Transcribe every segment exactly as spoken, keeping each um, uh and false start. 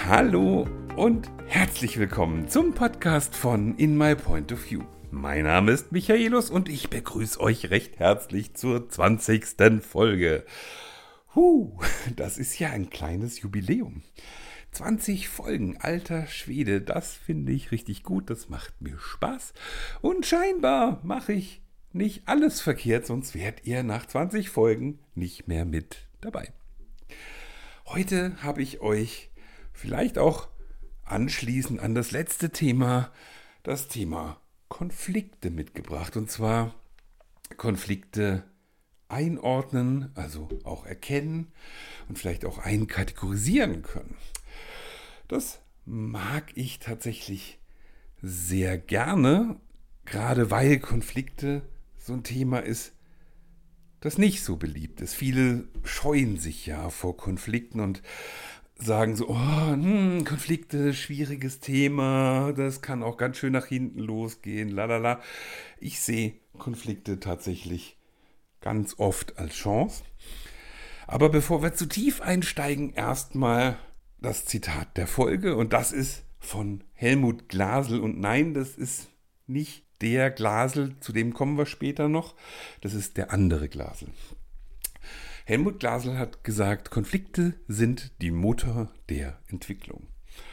Hallo und herzlich willkommen zum Podcast von In My Point of View. Mein Name ist Michaelus und ich begrüße euch recht herzlich zur zwanzigsten Folge. Huh, das ist ja ein kleines Jubiläum. zwanzig Folgen, alter Schwede, das finde ich richtig gut, das macht mir Spaß. Und scheinbar mache ich nicht alles verkehrt, sonst wärt ihr nach zwanzig Folgen nicht mehr mit dabei. Heute habe ich euch vielleicht auch anschließend an das letzte Thema, das Thema Konflikte mitgebracht. Und zwar Konflikte einordnen, also auch erkennen und vielleicht auch einkategorisieren können. Das mag ich tatsächlich sehr gerne, gerade weil Konflikte so ein Thema ist, das nicht so beliebt ist. Viele scheuen sich ja vor Konflikten und sagen so, oh, hm, Konflikte, schwieriges Thema, das kann auch ganz schön nach hinten losgehen, lalala. Ich sehe Konflikte tatsächlich ganz oft als Chance. Aber bevor wir zu tief einsteigen, erstmal das Zitat der Folge. Und das ist von Helmut Glasl. Und nein, das ist nicht der Glasl, zu dem kommen wir später noch. Das ist der andere Glasl. Helmut Glasl hat gesagt, Konflikte sind die Mutter der Entwicklung.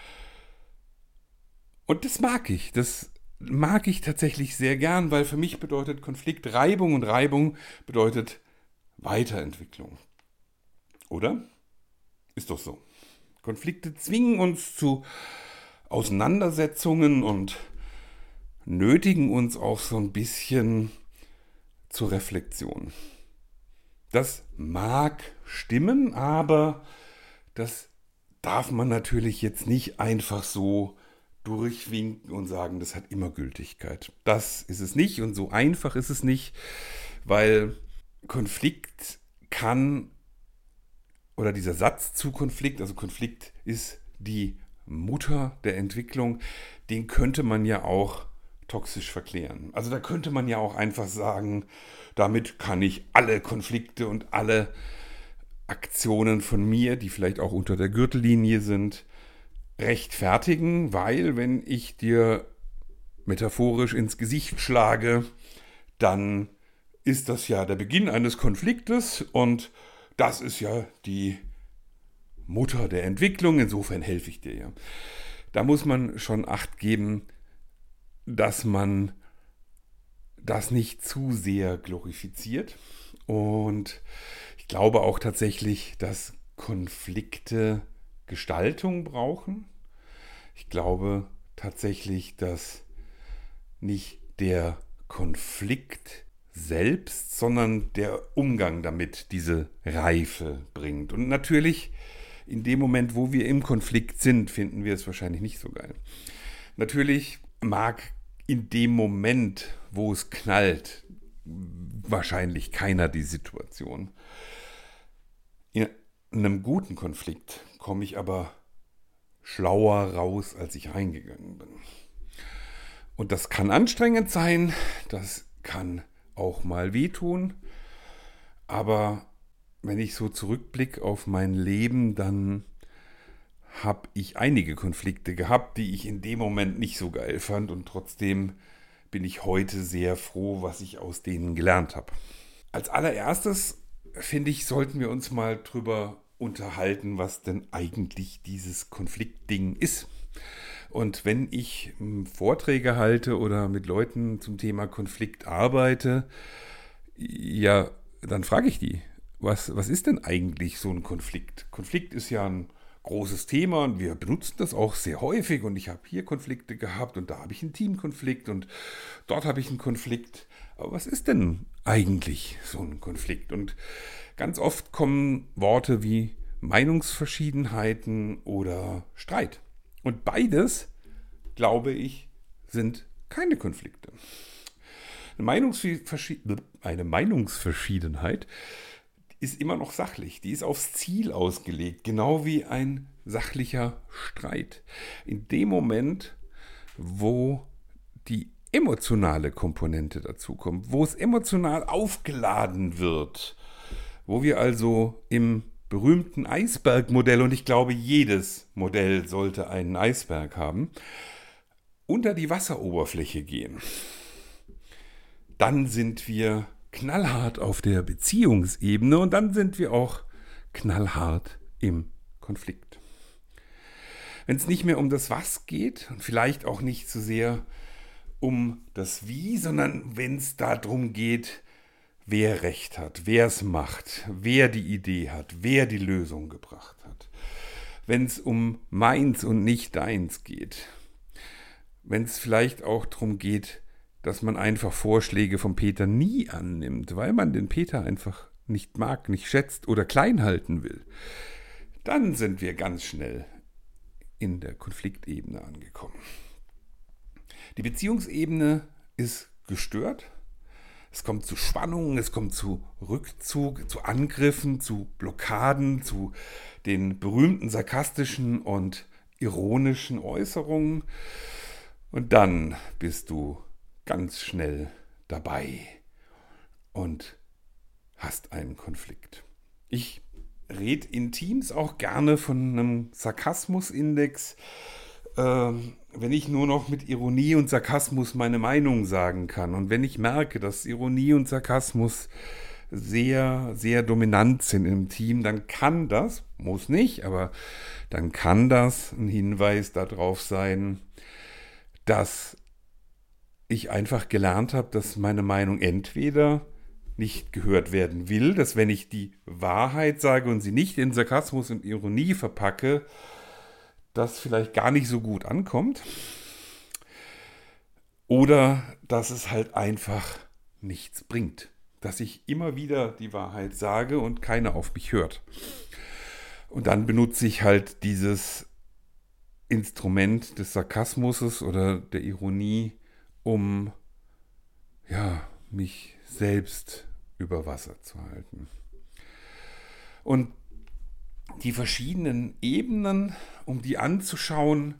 Und das mag ich. Das mag ich tatsächlich sehr gern, weil für mich bedeutet Konflikt Reibung und Reibung bedeutet Weiterentwicklung. Oder? Ist doch so. Konflikte zwingen uns zu Auseinandersetzungen und nötigen uns auch so ein bisschen zur Reflexion. Das mag stimmen, aber das darf man natürlich jetzt nicht einfach so durchwinken und sagen, das hat immer Gültigkeit. Das ist es nicht und so einfach ist es nicht, weil Konflikt kann, oder dieser Satz zu Konflikt, also Konflikt ist die Mutter der Entwicklung, den könnte man ja auch toxisch verklären. Also da könnte man ja auch einfach sagen, damit kann ich alle Konflikte und alle Aktionen von mir, die vielleicht auch unter der Gürtellinie sind, rechtfertigen, weil wenn ich dir metaphorisch ins Gesicht schlage, dann ist das ja der Beginn eines Konfliktes und das ist ja die Mutter der Entwicklung, insofern helfe ich dir ja. Da muss man schon Acht geben, dass man das nicht zu sehr glorifiziert. Und ich glaube auch tatsächlich, dass Konflikte Gestaltung brauchen. Ich glaube tatsächlich, dass nicht der Konflikt selbst, sondern der Umgang damit diese Reife bringt. Und natürlich, in dem Moment, wo wir im Konflikt sind, finden wir es wahrscheinlich nicht so geil. Natürlich mag in dem Moment, wo es knallt, wahrscheinlich keiner die Situation. In einem guten Konflikt komme ich aber schlauer raus, als ich reingegangen bin. Und das kann anstrengend sein, das kann auch mal wehtun, aber wenn ich so zurückblicke auf mein Leben, dann habe ich einige Konflikte gehabt, die ich in dem Moment nicht so geil fand und trotzdem bin ich heute sehr froh, was ich aus denen gelernt habe. Als allererstes, finde ich, sollten wir uns mal drüber unterhalten, was denn eigentlich dieses Konfliktding ist. Und wenn ich Vorträge halte oder mit Leuten zum Thema Konflikt arbeite, ja, dann frage ich die, was, was ist denn eigentlich so ein Konflikt? Konflikt ist ja ein großes Thema und wir benutzen das auch sehr häufig und ich habe hier Konflikte gehabt und da habe ich einen Teamkonflikt und dort habe ich einen Konflikt. Aber was ist denn eigentlich so ein Konflikt? Und ganz oft kommen Worte wie Meinungsverschiedenheiten oder Streit. Und beides, glaube ich, sind keine Konflikte. Eine, Meinungsverschied- eine Meinungsverschiedenheit ist immer noch sachlich. Die ist aufs Ziel ausgelegt, genau wie ein sachlicher Streit. In dem Moment, wo die emotionale Komponente dazukommt, wo es emotional aufgeladen wird, wo wir also im berühmten Eisbergmodell, und ich glaube, jedes Modell sollte einen Eisberg haben, unter die Wasseroberfläche gehen, dann sind wir knallhart auf der Beziehungsebene und dann sind wir auch knallhart im Konflikt. Wenn es nicht mehr um das Was geht und vielleicht auch nicht so sehr um das Wie, sondern wenn es darum geht, wer Recht hat, wer es macht, wer die Idee hat, wer die Lösung gebracht hat. Wenn es um meins und nicht deins geht. Wenn es vielleicht auch darum geht, dass man einfach Vorschläge vom Peter nie annimmt, weil man den Peter einfach nicht mag, nicht schätzt oder klein halten will. Dann sind wir ganz schnell in der Konfliktebene angekommen. Die Beziehungsebene ist gestört. Es kommt zu Spannungen, es kommt zu Rückzug, zu Angriffen, zu Blockaden, zu den berühmten sarkastischen und ironischen Äußerungen. Und dann bist du ganz schnell dabei und hast einen Konflikt. Ich rede in Teams auch gerne von einem Sarkasmusindex. Ähm, wenn ich nur noch mit Ironie und Sarkasmus meine Meinung sagen kann und wenn ich merke, dass Ironie und Sarkasmus sehr, sehr dominant sind im Team, dann kann das, muss nicht, aber dann kann das ein Hinweis darauf sein, dass ich einfach gelernt habe, dass meine Meinung entweder nicht gehört werden will, dass wenn ich die Wahrheit sage und sie nicht in Sarkasmus und Ironie verpacke, das vielleicht gar nicht so gut ankommt, oder dass es halt einfach nichts bringt, dass ich immer wieder die Wahrheit sage und keiner auf mich hört. Und dann benutze ich halt dieses Instrument des Sarkasmus oder der Ironie, um ja, mich selbst über Wasser zu halten. Und die verschiedenen Ebenen, um die anzuschauen,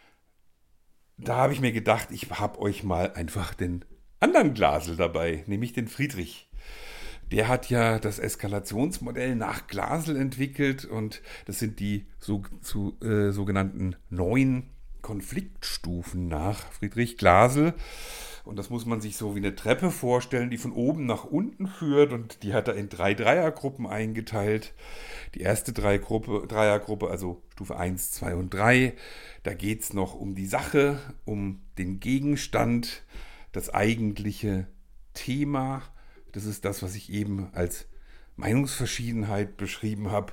da habe ich mir gedacht, ich habe euch mal einfach den anderen Glasl dabei, nämlich den Friedrich. Der hat ja das Eskalationsmodell nach Glasl entwickelt und das sind die so, zu, äh, sogenannten neun Konfliktstufen nach Friedrich Glasl. Und das muss man sich so wie eine Treppe vorstellen, die von oben nach unten führt, und die hat er in drei Dreiergruppen eingeteilt. Die erste Dreiergruppe, Dreiergruppe, also Stufe eins, zwei und drei, da geht es noch um die Sache, um den Gegenstand, das eigentliche Thema. Das ist das, was ich eben als Meinungsverschiedenheit beschrieben habe.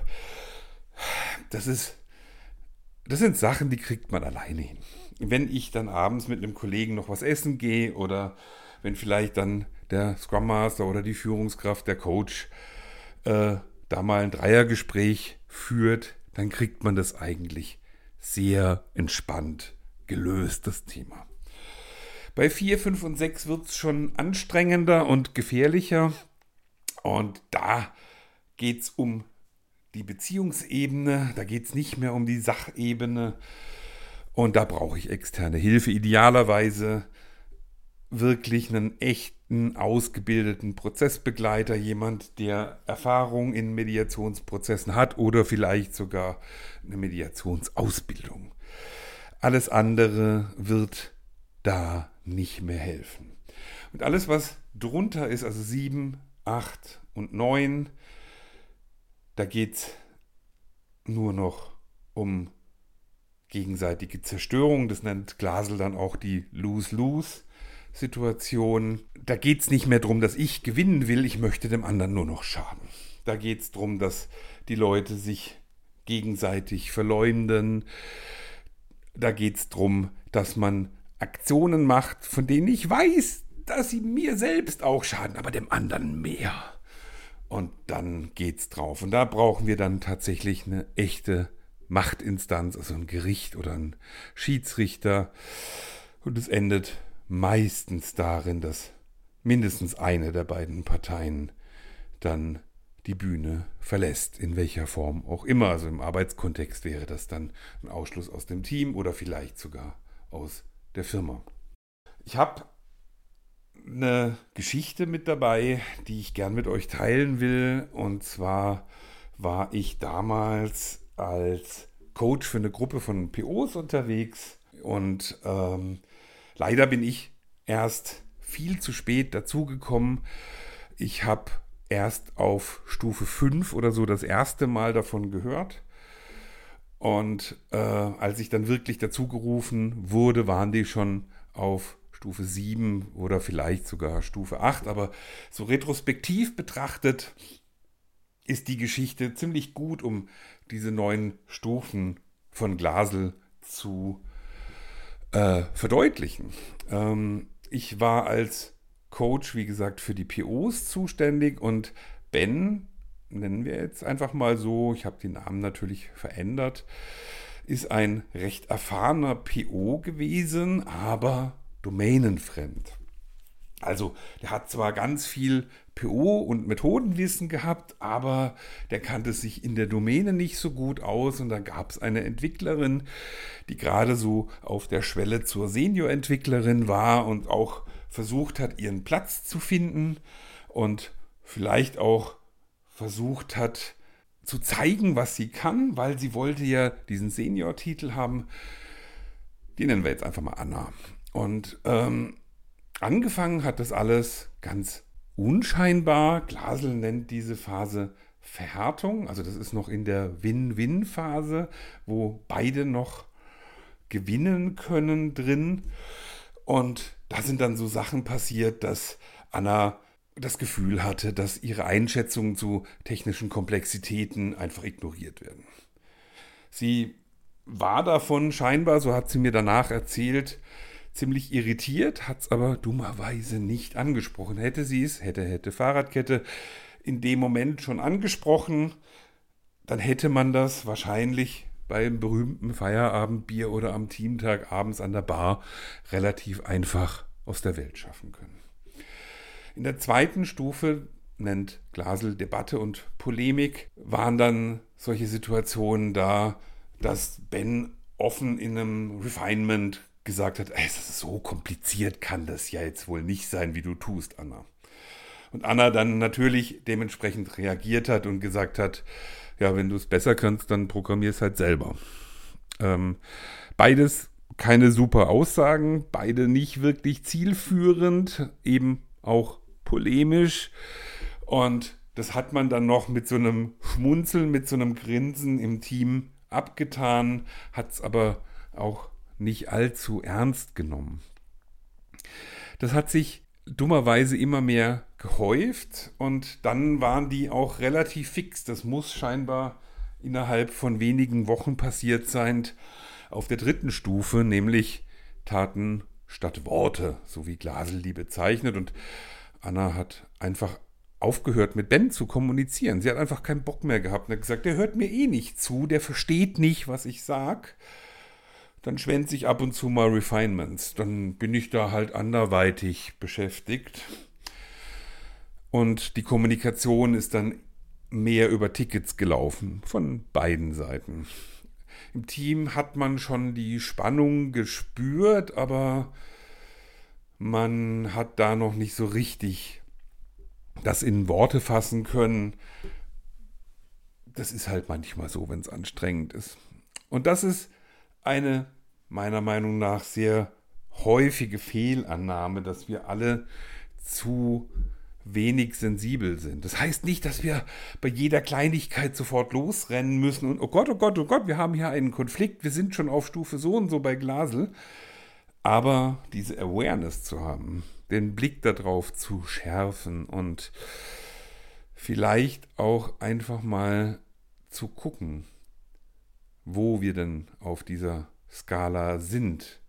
Das ist, das sind Sachen, die kriegt man alleine hin. Wenn ich dann abends mit einem Kollegen noch was essen gehe oder wenn vielleicht dann der Scrum Master oder die Führungskraft, der Coach, äh, da mal ein Dreiergespräch führt, dann kriegt man das eigentlich sehr entspannt gelöst, das Thema. Bei vier, fünf und sechs wird es schon anstrengender und gefährlicher. Und da geht es um die Beziehungsebene, da geht es nicht mehr um die Sachebene. Und da brauche ich externe Hilfe. Idealerweise wirklich einen echten, ausgebildeten Prozessbegleiter, jemand, der Erfahrung in Mediationsprozessen hat oder vielleicht sogar eine Mediationsausbildung. Alles andere wird da nicht mehr helfen. Und alles, was drunter ist, also sieben, acht und neun, da geht es nur noch um gegenseitige Zerstörung. Das nennt Glasl dann auch die Lose-Lose-Situation. Da geht es nicht mehr darum, dass ich gewinnen will, ich möchte dem anderen nur noch schaden. Da geht es darum, dass die Leute sich gegenseitig verleumden. Da geht es darum, dass man Aktionen macht, von denen ich weiß, dass sie mir selbst auch schaden, aber dem anderen mehr. Und dann geht's drauf. Und da brauchen wir dann tatsächlich eine echte Machtinstanz, also ein Gericht oder ein Schiedsrichter. Und es endet meistens darin, dass mindestens eine der beiden Parteien dann die Bühne verlässt, in welcher Form auch immer. Also im Arbeitskontext wäre das dann ein Ausschluss aus dem Team oder vielleicht sogar aus der Firma. Ich habe eine Geschichte mit dabei, die ich gern mit euch teilen will. Und zwar war ich damals als Coach für eine Gruppe von P Os unterwegs und ähm, leider bin ich erst viel zu spät dazugekommen. Ich habe erst auf Stufe fünf oder so das erste Mal davon gehört. Und äh, als ich dann wirklich dazugerufen wurde, waren die schon auf Stufe sieben oder vielleicht sogar Stufe acht. Aber so retrospektiv betrachtet ist die Geschichte ziemlich gut, um diese neuen Stufen von Glasl zu äh, verdeutlichen. Ähm, ich war als Coach, wie gesagt, für die P Os zuständig und Ben, nennen wir jetzt einfach mal so, ich habe den Namen natürlich verändert, ist ein recht erfahrener P O gewesen, aber domänenfremd. Also der hat zwar ganz viel P O und Methodenwissen gehabt, aber der kannte sich in der Domäne nicht so gut aus und da gab es eine Entwicklerin, die gerade so auf der Schwelle zur Senior-Entwicklerin war und auch versucht hat, ihren Platz zu finden und vielleicht auch versucht hat zu zeigen, was sie kann, weil sie wollte ja diesen Senior-Titel haben. Die nennen wir jetzt einfach mal Anna. Und ähm, angefangen hat das alles ganz unscheinbar. Glasl nennt diese Phase Verhärtung. Also das ist noch in der Win-Win-Phase, wo beide noch gewinnen können drin. Und da sind dann so Sachen passiert, dass Anna das Gefühl hatte, dass ihre Einschätzungen zu technischen Komplexitäten einfach ignoriert werden. Sie war davon scheinbar, so hat sie mir danach erzählt, ziemlich irritiert, hat es aber dummerweise nicht angesprochen. Hätte sie es, hätte, hätte Fahrradkette in dem Moment schon angesprochen, dann hätte man das wahrscheinlich beim berühmten Feierabendbier oder am Teamtag abends an der Bar relativ einfach aus der Welt schaffen können. In der zweiten Stufe, nennt Glasl Debatte und Polemik, waren dann solche Situationen da, dass Ben offen in einem Refinement gesagt hat, es ist so kompliziert, kann das ja jetzt wohl nicht sein, wie du tust, Anna. Und Anna dann natürlich dementsprechend reagiert hat und gesagt hat, ja, wenn du es besser kannst, dann programmier es halt selber. Ähm, beides keine super Aussagen, beide nicht wirklich zielführend, eben auch polemisch. Und das hat man dann noch mit so einem Schmunzeln, mit so einem Grinsen im Team abgetan, hat es aber auch nicht allzu ernst genommen. Das hat sich dummerweise immer mehr gehäuft und dann waren die auch relativ fix. Das muss scheinbar innerhalb von wenigen Wochen passiert sein auf der dritten Stufe, nämlich Taten statt Worte, so wie Glasl die bezeichnet. Und Anna hat einfach aufgehört, mit Ben zu kommunizieren. Sie hat einfach keinen Bock mehr gehabt und hat gesagt, der hört mir eh nicht zu, der versteht nicht, was ich sag. Dann schwänze ich ab und zu mal Refinements. Dann bin ich da halt anderweitig beschäftigt. Und die Kommunikation ist dann mehr über Tickets gelaufen, von beiden Seiten. Im Team hat man schon die Spannung gespürt, aber man hat da noch nicht so richtig das in Worte fassen können. Das ist halt manchmal so, wenn es anstrengend ist. Und das ist eine meiner Meinung nach sehr häufige Fehlannahme, dass wir alle zu wenig sensibel sind. Das heißt nicht, dass wir bei jeder Kleinigkeit sofort losrennen müssen und oh Gott, oh Gott, oh Gott, wir haben hier einen Konflikt, wir sind schon auf Stufe so und so bei Glasl. Aber diese Awareness zu haben, den Blick darauf zu schärfen und vielleicht auch einfach mal zu gucken, wo wir denn auf dieser Skala sind,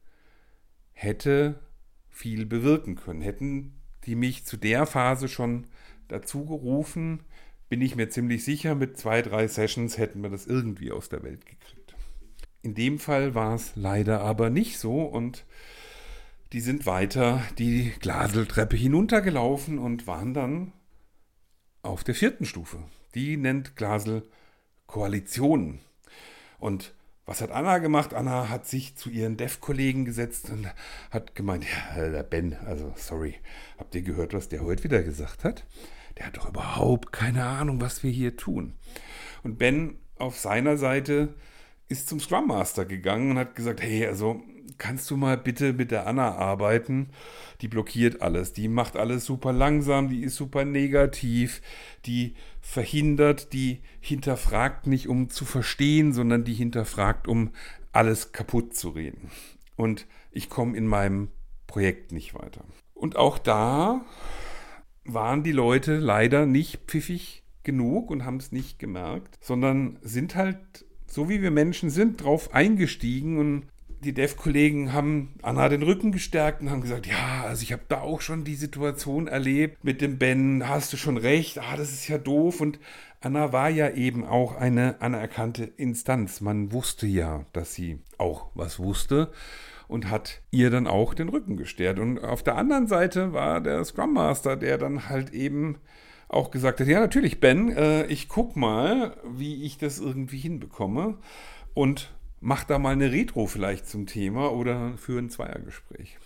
hätte viel bewirken können. Hätten die mich zu der Phase schon dazu gerufen, bin ich mir ziemlich sicher, mit zwei, drei Sessions hätten wir das irgendwie aus der Welt gekriegt. In dem Fall war es leider aber nicht so und die sind weiter die Glasl-Treppe hinuntergelaufen und waren dann auf der vierten Stufe. Die nennt Glasl Koalitionen. Und was hat Anna gemacht? Anna hat sich zu ihren Dev-Kollegen gesetzt und hat gemeint, ja, der Ben, also sorry, habt ihr gehört, was der heute wieder gesagt hat? Der hat doch überhaupt keine Ahnung, was wir hier tun. Und Ben auf seiner Seite ist zum Scrum Master gegangen und hat gesagt, hey, also kannst du mal bitte mit der Anna arbeiten? Die blockiert alles, die macht alles super langsam, die ist super negativ, die verhindert, die hinterfragt nicht, um zu verstehen, sondern die hinterfragt, um alles kaputt zu reden. Und ich komme in meinem Projekt nicht weiter. Und auch da waren die Leute leider nicht pfiffig genug und haben es nicht gemerkt, sondern sind halt, so wie wir Menschen sind, drauf eingestiegen und die Dev-Kollegen haben Anna den Rücken gestärkt und haben gesagt, ja, also ich habe da auch schon die Situation erlebt mit dem Ben, hast du schon recht, ah, das ist ja doof. Und Anna war ja eben auch eine anerkannte Instanz. Man wusste ja, dass sie auch was wusste und hat ihr dann auch den Rücken gestärkt. Und auf der anderen Seite war der Scrum Master, der dann halt eben auch gesagt hat, ja natürlich Ben, äh, ich guck mal, wie ich das irgendwie hinbekomme und mach da mal eine Retro vielleicht zum Thema oder für ein Zweiergespräch.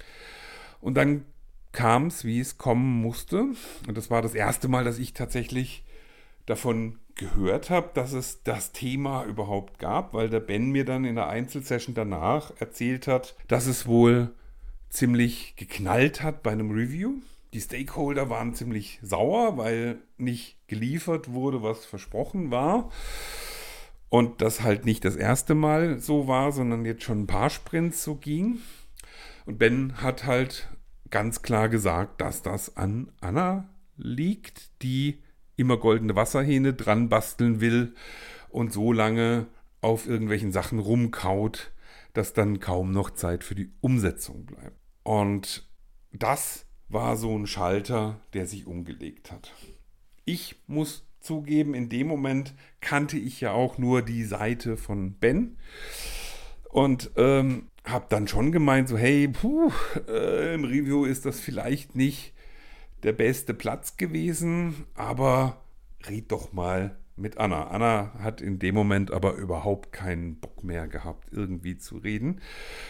Und dann kam es, wie es kommen musste. Und das war das erste Mal, dass ich tatsächlich davon gehört habe, dass es das Thema überhaupt gab, weil der Ben mir dann in der Einzelsession danach erzählt hat, dass es wohl ziemlich geknallt hat bei einem Review. Die Stakeholder waren ziemlich sauer, weil nicht geliefert wurde, was versprochen war. Und das halt nicht das erste Mal so war, sondern jetzt schon ein paar Sprints so ging. Und Ben hat halt ganz klar gesagt, dass das an Anna liegt, die immer goldene Wasserhähne dran basteln will und so lange auf irgendwelchen Sachen rumkaut, dass dann kaum noch Zeit für die Umsetzung bleibt. Und das war so ein Schalter, der sich umgelegt hat. Ich muss zugeben, in dem Moment kannte ich ja auch nur die Seite von Ben und ähm, habe dann schon gemeint, so hey, puh, äh, im Review ist das vielleicht nicht der beste Platz gewesen, aber red doch mal mit Anna. Anna hat in dem Moment aber überhaupt keinen Bock mehr gehabt, irgendwie zu reden.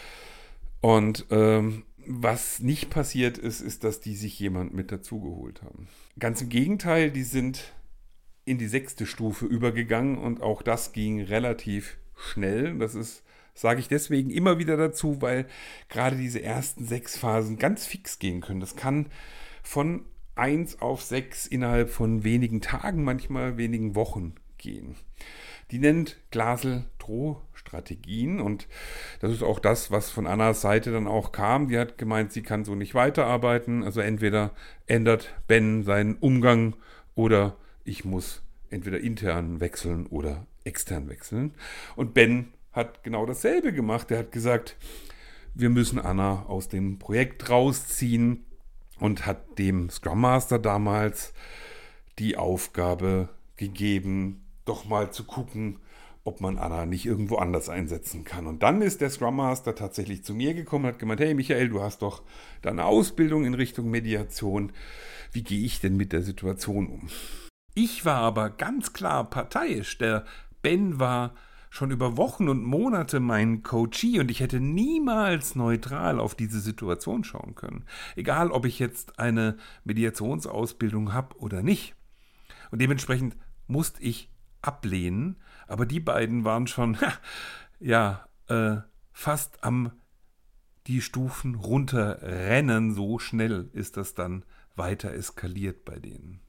Und ähm, was nicht passiert ist, ist, dass die sich jemand mit dazugeholt haben. Ganz im Gegenteil, die sind in die sechste Stufe übergegangen und auch das ging relativ schnell. Das ist, sage ich deswegen immer wieder dazu, weil gerade diese ersten sechs Phasen ganz fix gehen können. Das kann von eins auf sechs innerhalb von wenigen Tagen, manchmal wenigen Wochen gehen. Die nennt Glasel Drohstrategien und das ist auch das, was von Annas Seite dann auch kam. Die hat gemeint, sie kann so nicht weiterarbeiten. Also entweder ändert Ben seinen Umgang oder ich muss entweder intern wechseln oder extern wechseln. Und Ben hat genau dasselbe gemacht. Er hat gesagt, wir müssen Anna aus dem Projekt rausziehen und hat dem Scrum Master damals die Aufgabe gegeben, doch mal zu gucken, ob man Anna nicht irgendwo anders einsetzen kann. Und dann ist der Scrum Master tatsächlich zu mir gekommen und hat gemeint, hey Michael, du hast doch deine Ausbildung in Richtung Mediation. Wie gehe ich denn mit der Situation um? Ich war aber ganz klar parteiisch. Der Ben war schon über Wochen und Monate mein Coachee und ich hätte niemals neutral auf diese Situation schauen können. Egal, ob ich jetzt eine Mediationsausbildung habe oder nicht. Und dementsprechend musste ich ablehnen, aber die beiden waren schon, ja, äh, fast am die Stufen runterrennen. So schnell ist das dann weiter eskaliert bei denen.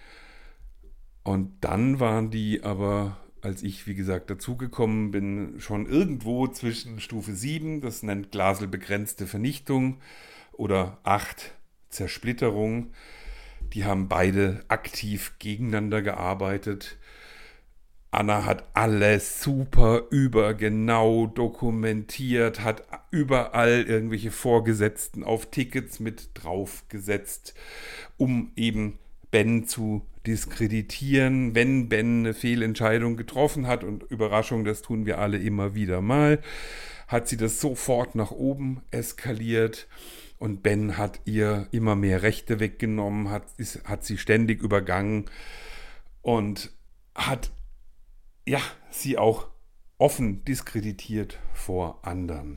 Und dann waren die aber, als ich, wie gesagt, dazugekommen bin, schon irgendwo zwischen Stufe sieben, das nennt Glasel begrenzte Vernichtung, oder acht Zersplitterung. Die haben beide aktiv gegeneinander gearbeitet. Anna hat alles super übergenau dokumentiert, hat überall irgendwelche Vorgesetzten auf Tickets mit draufgesetzt, um eben Ben zu diskreditieren, wenn Ben eine Fehlentscheidung getroffen hat, und Überraschung, das tun wir alle immer wieder mal, hat sie das sofort nach oben eskaliert und Ben hat ihr immer mehr Rechte weggenommen, hat, ist, hat sie ständig übergangen und hat ja, sie auch offen diskreditiert vor anderen.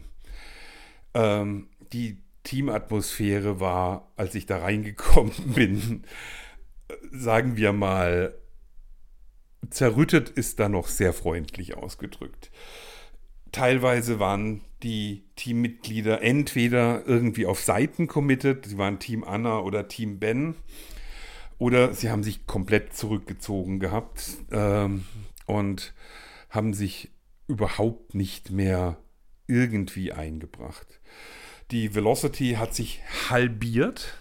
Ähm, die Teamatmosphäre war, als ich da reingekommen bin, sagen wir mal, zerrüttet ist da noch sehr freundlich ausgedrückt. Teilweise waren die Teammitglieder entweder irgendwie auf Seiten committed, sie waren Team Anna oder Team Ben, oder sie haben sich komplett zurückgezogen gehabt ähm, und haben sich überhaupt nicht mehr irgendwie eingebracht. Die Velocity hat sich halbiert.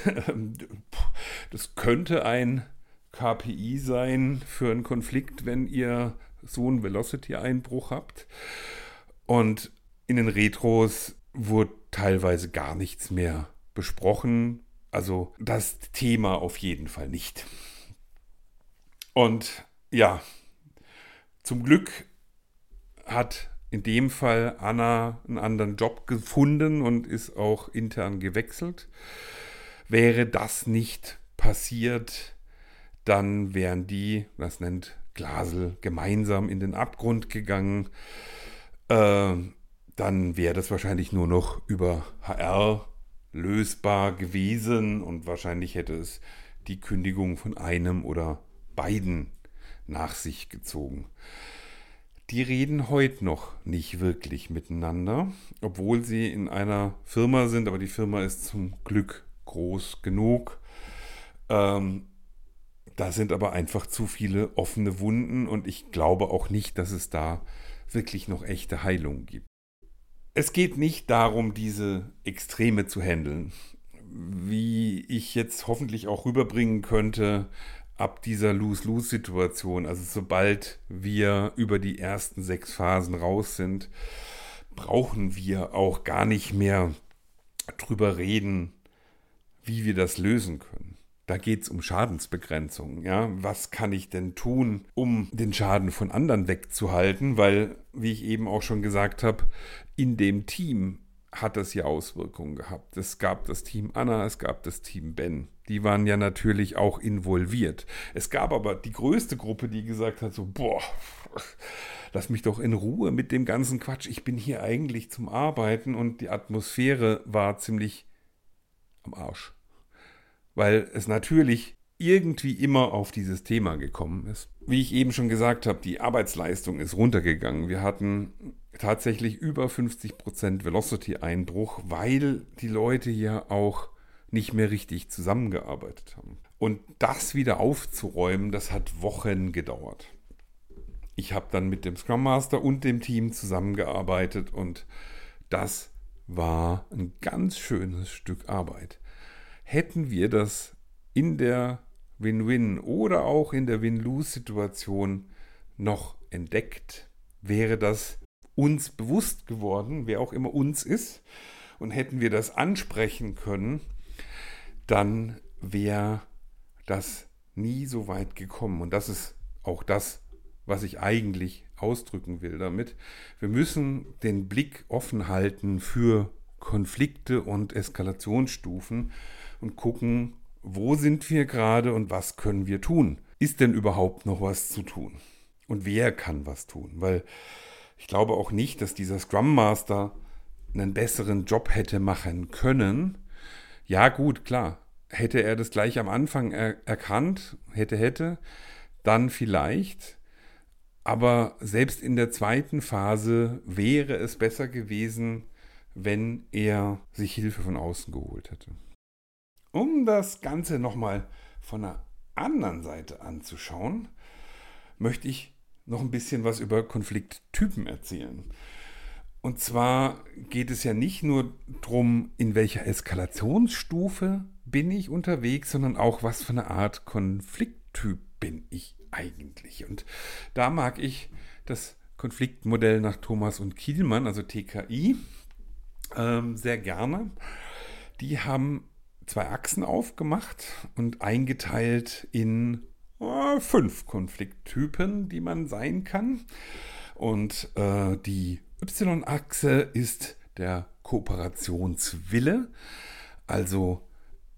Das könnte ein K P I sein für einen Konflikt, wenn ihr so einen Velocity-Einbruch habt. Und in den Retros wurde teilweise gar nichts mehr besprochen. Also das Thema auf jeden Fall nicht. Und ja, zum Glück hat in dem Fall Anna einen anderen Job gefunden und ist auch intern gewechselt. Wäre das nicht passiert, dann wären die, das nennt Glasl, gemeinsam in den Abgrund gegangen. Äh, dann wäre das wahrscheinlich nur noch über H R lösbar gewesen und wahrscheinlich hätte es die Kündigung von einem oder beiden nach sich gezogen. Die reden heute noch nicht wirklich miteinander, obwohl sie in einer Firma sind, aber die Firma ist zum Glück groß genug. Ähm, da sind aber einfach zu viele offene Wunden und ich glaube auch nicht, dass es da wirklich noch echte Heilung gibt. Es geht nicht darum, diese Extreme zu handeln, wie ich jetzt hoffentlich auch rüberbringen könnte, ab dieser Lose-Lose-Situation, also sobald wir über die ersten sechs Phasen raus sind, brauchen wir auch gar nicht mehr drüber reden, wie wir das lösen können. Da geht es um Schadensbegrenzung. Ja? Was kann ich denn tun, um den Schaden von anderen wegzuhalten? Weil, wie ich eben auch schon gesagt habe, in dem Team hat das ja Auswirkungen gehabt. Es gab das Team Anna, es gab das Team Ben. Die waren ja natürlich auch involviert. Es gab aber die größte Gruppe, die gesagt hat, so, boah, lass mich doch in Ruhe mit dem ganzen Quatsch. Ich bin hier eigentlich zum Arbeiten und die Atmosphäre war ziemlich am Arsch. Weil es natürlich irgendwie immer auf dieses Thema gekommen ist. Wie ich eben schon gesagt habe, die Arbeitsleistung ist runtergegangen. Wir hatten tatsächlich über fünfzig Prozent Velocity-Einbruch, weil die Leute ja auch nicht mehr richtig zusammengearbeitet haben. Und das wieder aufzuräumen, das hat Wochen gedauert. Ich habe dann mit dem Scrum Master und dem Team zusammengearbeitet und das war ein ganz schönes Stück Arbeit. Hätten wir das in der Win-Win oder auch in der Win-Lose-Situation noch entdeckt, wäre das uns bewusst geworden, wer auch immer uns ist, und hätten wir das ansprechen können, dann wäre das nie so weit gekommen. Und das ist auch das, was ich eigentlich ausdrücken will damit. Wir müssen den Blick offen halten für Konflikte und Eskalationsstufen und gucken, wo sind wir gerade und was können wir tun? Ist denn überhaupt noch was zu tun? Und wer kann was tun? Weil ich glaube auch nicht, dass dieser Scrum Master einen besseren Job hätte machen können. Ja gut, klar, hätte er das gleich am Anfang er- erkannt, hätte, hätte, dann vielleicht. Aber selbst in der zweiten Phase wäre es besser gewesen, wenn er sich Hilfe von außen geholt hätte. Um das Ganze nochmal von einer anderen Seite anzuschauen, möchte ich noch ein bisschen was über Konflikttypen erzählen. Und zwar geht es ja nicht nur darum, in welcher Eskalationsstufe bin ich unterwegs, sondern auch, was für eine Art Konflikttyp bin ich eigentlich. Und da mag ich das Konfliktmodell nach Thomas und Kielmann, also T K I, ähm, sehr gerne. Die haben zwei Achsen aufgemacht und eingeteilt in äh, fünf Konflikttypen, die man sein kann. Und äh, die Y-Achse ist der Kooperationswille, also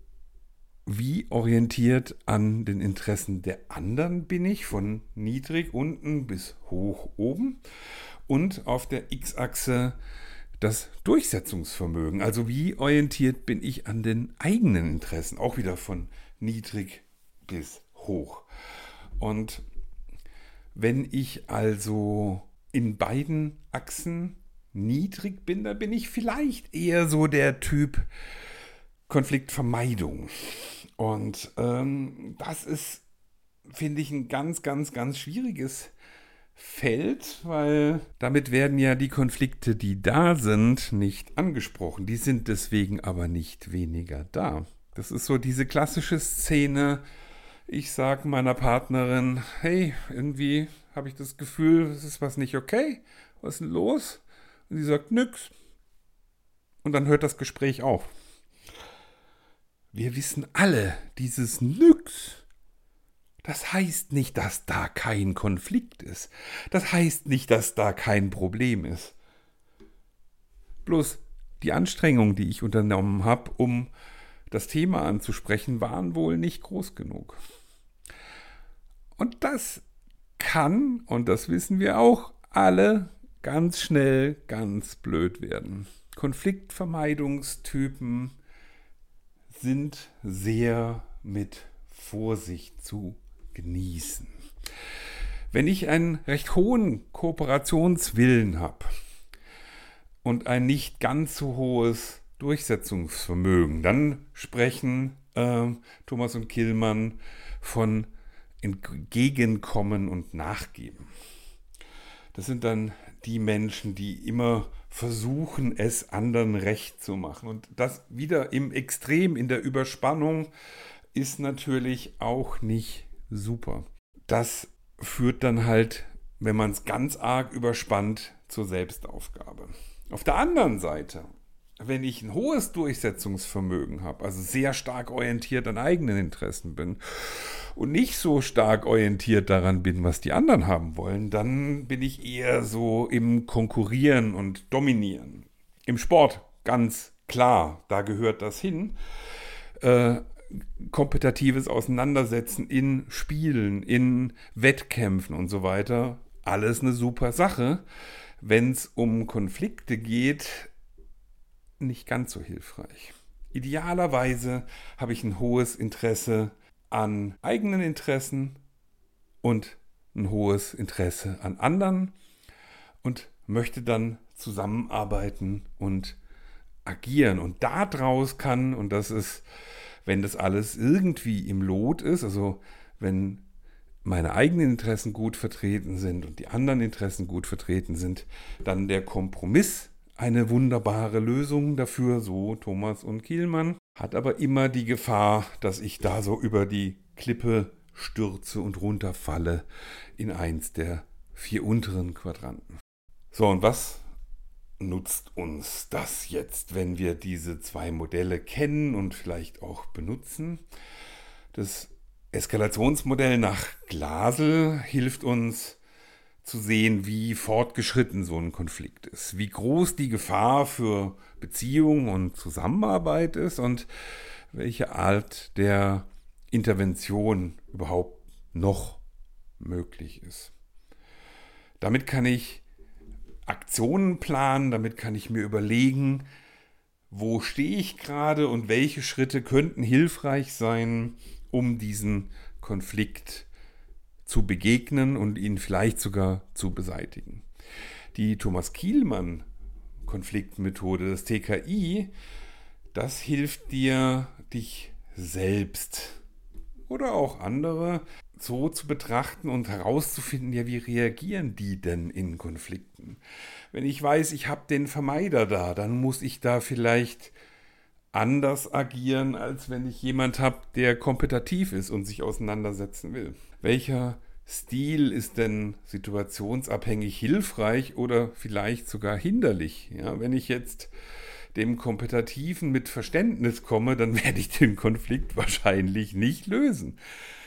wie orientiert an den Interessen der anderen bin ich, von niedrig unten bis hoch oben. Und auf der X-Achse das Durchsetzungsvermögen, also wie orientiert bin ich an den eigenen Interessen, auch wieder von niedrig bis hoch. Und Wenn ich also in beiden Achsen niedrig bin, dann bin ich vielleicht eher so der Typ Konfliktvermeidung. Und ähm, das ist, finde ich, ein ganz, ganz, ganz schwieriges Feld, weil damit werden ja die Konflikte, die da sind, nicht angesprochen. Die sind deswegen aber nicht weniger da. Das ist so diese klassische Szene, ich sage meiner Partnerin, hey, irgendwie habe ich das Gefühl, es ist was nicht okay, was ist denn los? Und sie sagt, nix. Und dann hört das Gespräch auf. Wir wissen alle, dieses Nix, das heißt nicht, dass da kein Konflikt ist. Das heißt nicht, dass da kein Problem ist. Bloß die Anstrengungen, die ich unternommen habe, um das Thema anzusprechen, waren wohl nicht groß genug. Und das kann, und das wissen wir auch alle, ganz schnell ganz blöd werden. Konfliktvermeidungstypen sind sehr mit Vorsicht zu genießen. Wenn ich einen recht hohen Kooperationswillen habe und ein nicht ganz so hohes Durchsetzungsvermögen, dann sprechen äh, Thomas und Killmann von Entgegenkommen und Nachgeben. Das sind dann die Menschen, die immer versuchen, es anderen recht zu machen. Und das wieder im Extrem, in der Überspannung, ist natürlich auch nicht super. Das führt dann halt, wenn man es ganz arg überspannt, zur Selbstaufgabe. Auf der anderen Seite, wenn ich ein hohes Durchsetzungsvermögen habe, also sehr stark orientiert an eigenen Interessen bin und nicht so stark orientiert daran bin, was die anderen haben wollen, dann bin ich eher so im Konkurrieren und Dominieren. Im Sport ganz klar, da gehört das hin. Äh, kompetitives Auseinandersetzen in Spielen, in Wettkämpfen und so weiter, alles eine super Sache. Wenn es um Konflikte geht, nicht ganz so hilfreich. Idealerweise habe ich ein hohes Interesse an eigenen Interessen und ein hohes Interesse an anderen und möchte dann zusammenarbeiten und agieren. Und daraus kann, und das ist, wenn das alles irgendwie im Lot ist, also wenn meine eigenen Interessen gut vertreten sind und die anderen Interessen gut vertreten sind, dann der Kompromiss eine wunderbare Lösung dafür, so Thomas und Killmann, hat aber immer die Gefahr, dass ich da so über die Klippe stürze und runterfalle in eins der vier unteren Quadranten. So, und was nutzt uns das jetzt, wenn wir diese zwei Modelle kennen und vielleicht auch benutzen? Das Eskalationsmodell nach Glasel hilft uns zu sehen, wie fortgeschritten so ein Konflikt ist, wie groß die Gefahr für Beziehung und Zusammenarbeit ist und welche Art der Intervention überhaupt noch möglich ist. Damit kann ich Aktionen planen, damit kann ich mir überlegen, wo stehe ich gerade und welche Schritte könnten hilfreich sein, um diesen Konflikt zu begegnen und ihn vielleicht sogar zu beseitigen. Die Thomas Killmann Konfliktmethode, das T K I, das hilft dir, dich selbst oder auch andere so zu betrachten und herauszufinden, ja, wie reagieren die denn in Konflikten? Wenn ich weiß, ich habe den Vermeider da, dann muss ich da vielleicht anders agieren, als wenn ich jemand habe, der kompetitiv ist und sich auseinandersetzen will. Welcher Stil ist denn situationsabhängig hilfreich oder vielleicht sogar hinderlich? Ja, wenn ich jetzt dem Kompetitiven mit Verständnis komme, dann werde ich den Konflikt wahrscheinlich nicht lösen.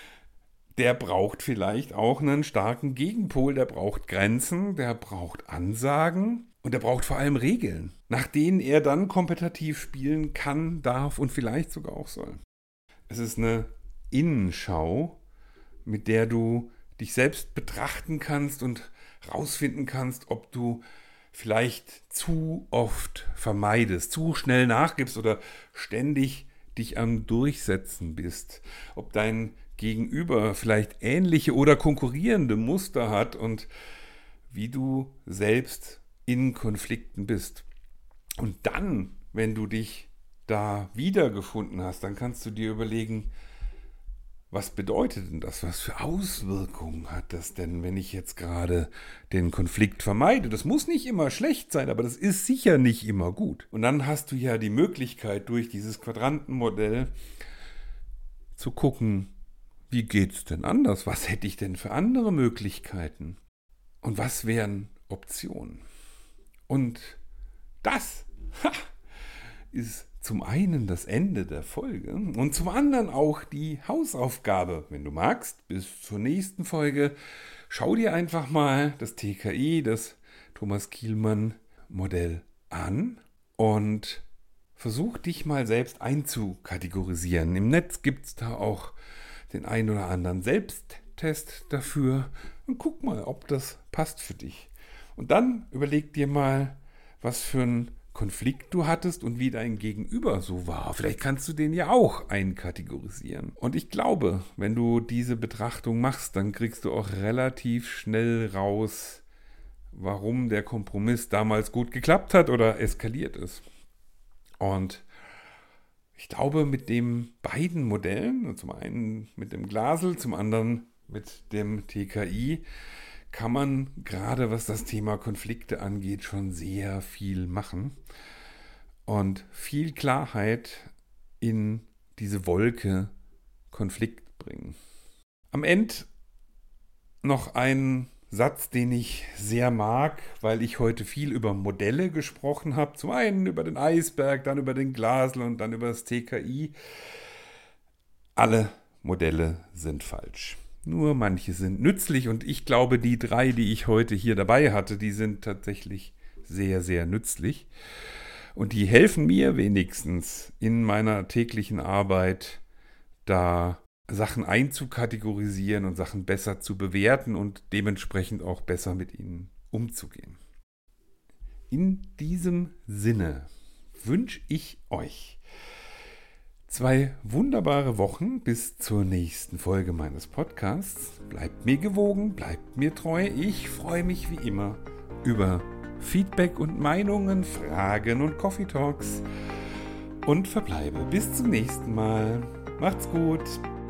Der braucht vielleicht auch einen starken Gegenpol, der braucht Grenzen, der braucht Ansagen und der braucht vor allem Regeln, nach denen er dann kompetitiv spielen kann, darf und vielleicht sogar auch soll. Es ist eine Innenschau, mit der du dich selbst betrachten kannst und rausfinden kannst, ob du vielleicht zu oft vermeidest, zu schnell nachgibst oder ständig dich am Durchsetzen bist, ob dein Gegenüber vielleicht ähnliche oder konkurrierende Muster hat und wie du selbst in Konflikten bist. Und dann, wenn du dich da wiedergefunden hast, dann kannst du dir überlegen, was bedeutet denn das? Was für Auswirkungen hat das denn, wenn ich jetzt gerade den Konflikt vermeide? Das muss nicht immer schlecht sein, aber das ist sicher nicht immer gut. Und dann hast du ja die Möglichkeit, durch dieses Quadrantenmodell zu gucken, wie geht's denn anders? Was hätte ich denn für andere Möglichkeiten? Und was wären Optionen? Und das ha, ist zum einen das Ende der Folge und zum anderen auch die Hausaufgabe. Wenn du magst, bis zur nächsten Folge, schau dir einfach mal das T K I, das Thomas Kielmann Modell an und versuch dich mal selbst einzukategorisieren. Im Netz gibt es da auch den einen oder anderen Selbsttest dafür und guck mal, ob das passt für dich. Und dann überleg dir mal, was für ein Konflikt du hattest und wie dein Gegenüber so war. Vielleicht kannst du den ja auch einkategorisieren. Und ich glaube, wenn du diese Betrachtung machst, dann kriegst du auch relativ schnell raus, warum der Kompromiss damals gut geklappt hat oder eskaliert ist. Und ich glaube, mit den beiden Modellen, zum einen mit dem Glasl, zum anderen mit dem T K I, kann man gerade was das Thema Konflikte angeht schon sehr viel machen und viel Klarheit in diese Wolke Konflikt bringen. Am Ende noch ein Satz, den ich sehr mag, weil ich heute viel über Modelle gesprochen habe. Zum einen über den Eisberg, dann über den Glasl und dann über das T K I. Alle Modelle sind falsch. Nur manche sind nützlich und ich glaube, die drei, die ich heute hier dabei hatte, die sind tatsächlich sehr, sehr nützlich. Und die helfen mir wenigstens in meiner täglichen Arbeit, da Sachen einzukategorisieren und Sachen besser zu bewerten und dementsprechend auch besser mit ihnen umzugehen. In diesem Sinne wünsche ich euch zwei wunderbare Wochen bis zur nächsten Folge meines Podcasts. Bleibt mir gewogen, bleibt mir treu. Ich freue mich wie immer über Feedback und Meinungen, Fragen und Coffee Talks und verbleibe bis zum nächsten Mal. Macht's gut!